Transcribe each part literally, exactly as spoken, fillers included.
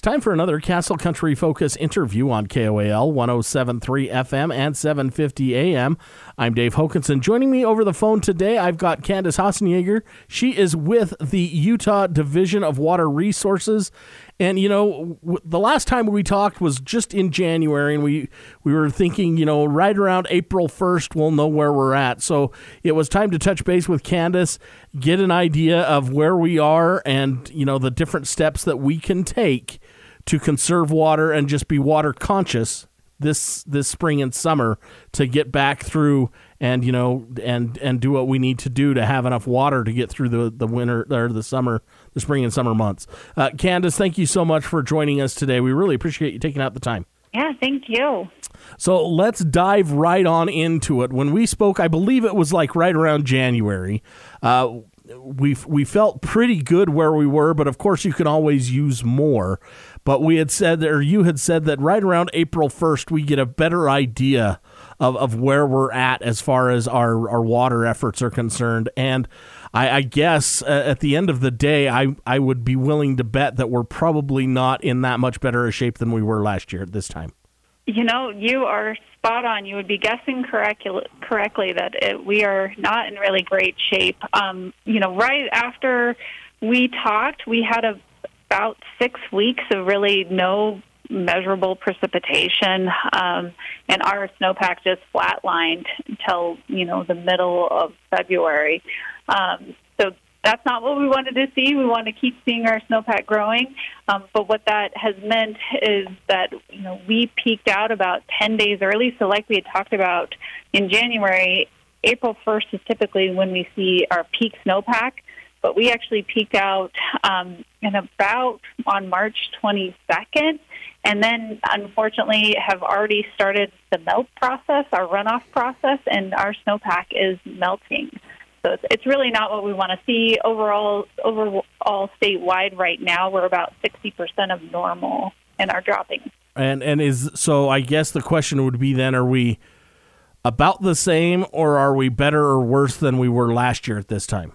time for another Castle Country Focus interview on K O A L one oh seven point three F M and seven fifty A M. I'm Dave Hokanson. Joining me over the phone today, I've got Candace Hassenjaeger. She is with the Utah Division of Water Resources. And, you know, w- the last time we talked was just in January, and we, we were thinking, you know, right around April first, we'll know where we're at. So it was time to touch base with Candace, get an idea of where we are and, you know, the different steps that we can take to conserve water and just be water conscious this this spring and summer to get back through and, you know, and and do what we need to do to have enough water to get through the, the winter or the summer, the spring and summer months. Uh, Candace, thank you so much for joining us today. We really appreciate you taking out the time. Yeah, thank you. So let's dive right on into it. When we spoke, I believe it was like right around January. Uh, we we felt pretty good where we were, but of course you can always use more. But we had said, or you had said that right around April first, we get a better idea of, of where we're at as far as our, our water efforts are concerned. And I, I guess uh, at the end of the day, I, I would be willing to bet that we're probably not in that much better a shape than we were last year at this time. You know, you are spot on. You would be guessing correct, correctly that it, we are not in really great shape. Um, you know, right after we talked, we had a, about six weeks of really no measurable precipitation, um, and our snowpack just flatlined until, you know, the middle of February. Um, so that's not what we wanted to see. We want to keep seeing our snowpack growing. Um, but what that has meant is that, you know, we peaked out about ten days early. So like we had talked about in January, April first is typically when we see our peak snowpack. But we actually peaked out um, in about on March twenty-second. And then, unfortunately, have already started the melt process, our runoff process, and our snowpack is melting. So it's, it's really not what we want to see. Overall, overall statewide right now, we're about sixty percent of normal in our dropping. And and is so I guess the question would be then, are we about the same or are we better or worse than we were last year at this time?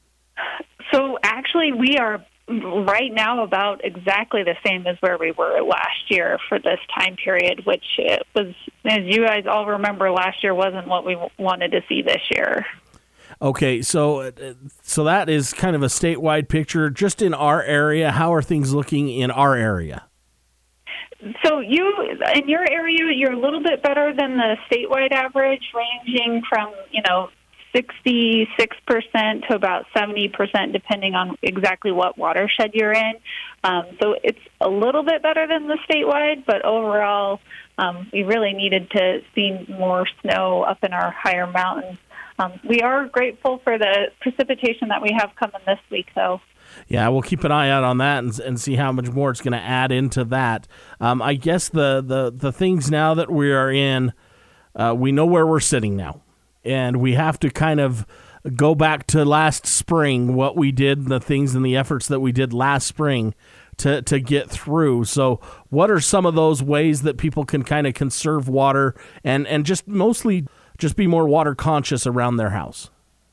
So actually, we are right now about exactly the same as where we were last year for this time period, which was, as you guys all remember, last year wasn't what we wanted to see this year. Okay, so so that is kind of a statewide picture. Just in our area, how are things looking in our area? So you, in your area, you're a little bit better than the statewide average, ranging from, you know, sixty-six percent to about seventy percent, depending on exactly what watershed you're in. Um, so it's a little bit better than the statewide, but overall, um, we really needed to see more snow up in our higher mountains. Um, we are grateful for the precipitation that we have coming this week, though. Yeah, we'll keep an eye out on that and, and see how much more it's going to add into that. Um, I guess the, the, the things now that we are in, uh, we know where we're sitting now. And we have to kind of go back to last spring, what we did, the things and the efforts that we did last spring to, to get through. So what are some of those ways that people can kind of conserve water and, and just mostly just be more water conscious around their house?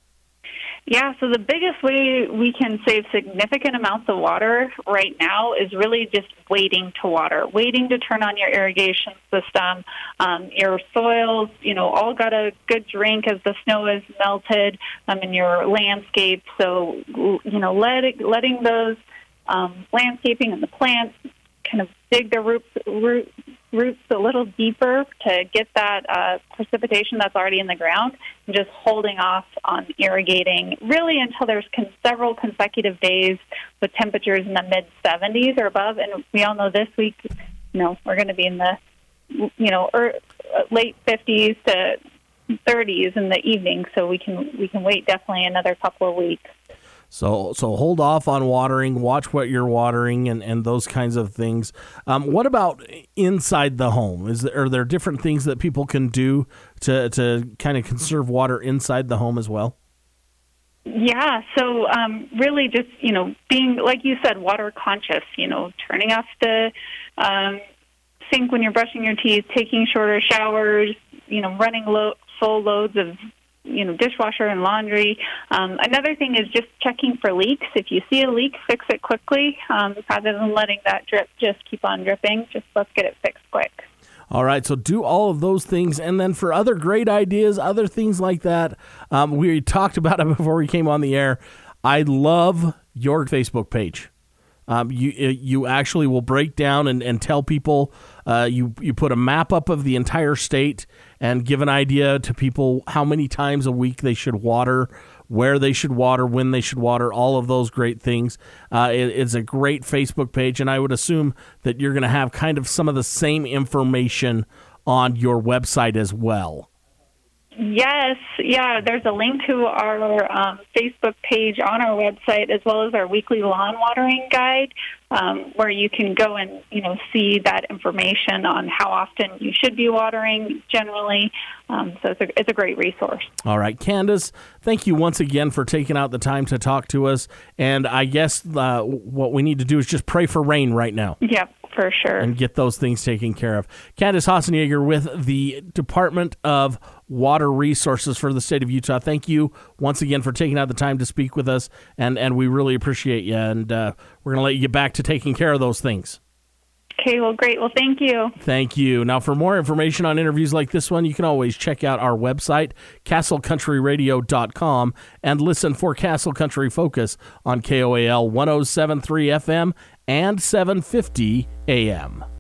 Yeah, so the biggest way we can save significant amounts of water right now is really just waiting to water, waiting to turn on your irrigation system. Um, your soils, you know, all got a good drink as the snow is melted um, in your landscape. So, you know, let it, letting those um, landscaping and the plants kind of dig their roots, root, roots a little deeper to get that uh, precipitation that's already in the ground, and just holding off on irrigating really until there's con- several consecutive days with temperatures in the mid seventies or above. And we all know this week, you know, we're going to be in the, you know, er, late fifties to thirties in the evening, so we can we can wait definitely another couple of weeks. So so hold off on watering, watch what you're watering, and, and those kinds of things. Um, what about inside the home? Is there, are there different things that people can do to, to kind of conserve water inside the home as well? Yeah, so um, really just, you know, being, like you said, water conscious, you know, turning off the um, sink when you're brushing your teeth, taking shorter showers, you know, running low, full loads of you know, dishwasher and laundry. Um, another thing is just checking for leaks. If you see a leak, fix it quickly um, rather than letting that drip just keep on dripping. Just let's get it fixed quick. All right, so do all of those things. And then for other great ideas, other things like that, um, we talked about it before we came on the air. I love your Facebook page. Um, you you actually will break down and, and tell people, uh, you, you put a map up of the entire state and give an idea to people how many times a week they should water, where they should water, when they should water, all of those great things. Uh, it, it's a great Facebook page, and I would assume that you're going to have kind of some of the same information on your website as well. Yes, yeah, there's a link to our um, Facebook page on our website, as well as our weekly lawn watering guide, um, where you can go and, you know, see that information on how often you should be watering generally. Um, so it's a, it's a great resource. All right, Candace, thank you once again for taking out the time to talk to us. And I guess uh, what we need to do is just pray for rain right now. Yep. For sure. And get those things taken care of. Candace Hassenjaeger with the Department of Water Resources for the state of Utah. Thank you once again for taking out the time to speak with us, and, and we really appreciate you. And uh, we're going to let you get back to taking care of those things. Okay, well, great. Well, thank you. Thank you. Now, for more information on interviews like this one, you can always check out our website, castle country radio dot com, and listen for Castle Country Focus on K O A L one oh seven point three F M and seven fifty A M.